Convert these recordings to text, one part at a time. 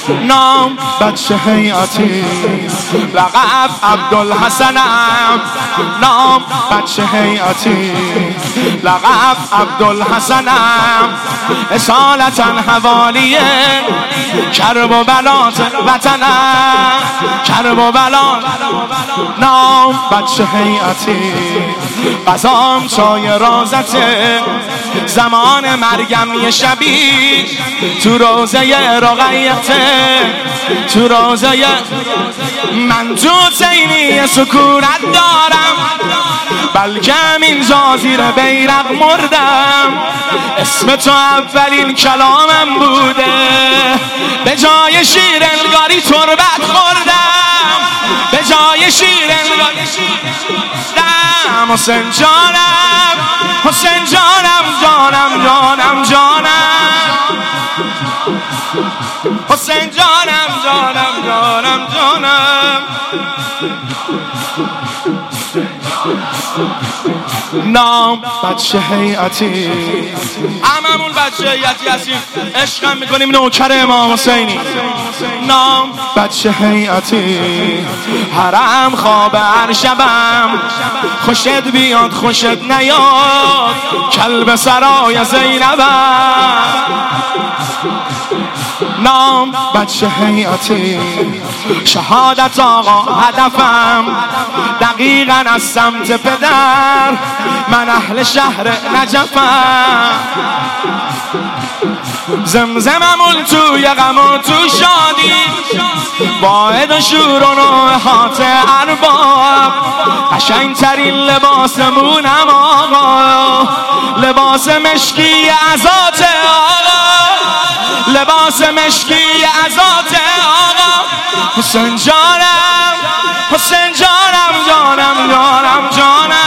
نام بچه هیئتی، لقب عبدالحسنم. نام بچه هیئتی، لقب عبدالحسنم. اصالتا حوالی کرب و بلات وطنم، کرب و بلات. نام بچه هیئتی، قضام چای رازته، زمان مرگم یه شبی تو روزه رقیته، تو روزه من تو سینی سکونت دارم، بلکه اینجا زیر بیرق مردم. اسم تو اولین کلامم بوده، به جای شیر انگاری تربت خوردم، به جای شیر انگاری دم. حسین جانم، حسین جانم، جانم جانم جانم، حسین جانم، جانم جانم جانم. نام بچه هیئتی، هممون بچه هیئتی هستیم، عشقم میکنیم نوکر امام حسینی. نام بچه هیئتی، حرم خواب هر شبم، خوشت بیاد خوشت نیاد، کلب سرای زینبم. نام بچه هیئتی، شهادت آقا هدفم، دقیقاً از سمت پدر، من اهل شهر نجفم. زمزممون توی غم و تو شادی، واحد و شور و نوحات ارباب، قشنگترین لباسمونم آقا، لباس مشکی عزات آقا، لباس مشکی عزات آقا. حسین جانم، حسین جانم، جانم جانم جانم.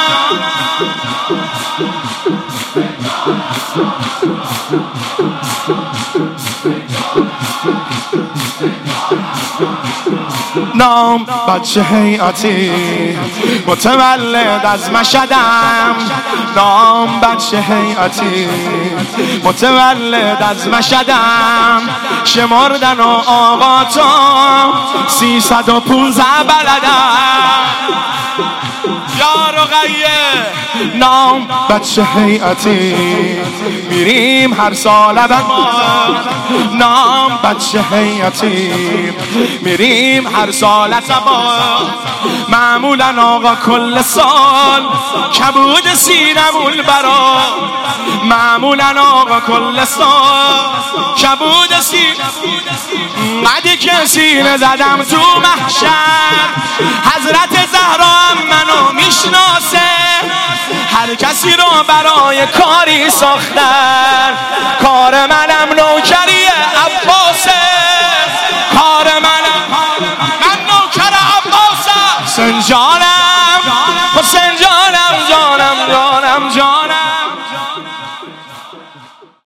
نام بچه هیئتی، متولد از مشهدم. نام بچه هیئتی، متولد از مشهدم. شمردن و آقا تا 315 بلدم. یا رقیه. نام بچه هیئتی، میریم هر سال ما. نام بچه هیئتی، میریم هر سال سبا. معمولا آقا کل سال کبود سینمون برا، معمولا آقا کل سال کبود سینمون. قدی که سینه زدم تو محشر، حضرت زهرا هم منو میشناسه، هر کسی رو برای کاری ساختن. کار منم نوکری عباسه، کار منم من نوکر عباسه. حسین جانم،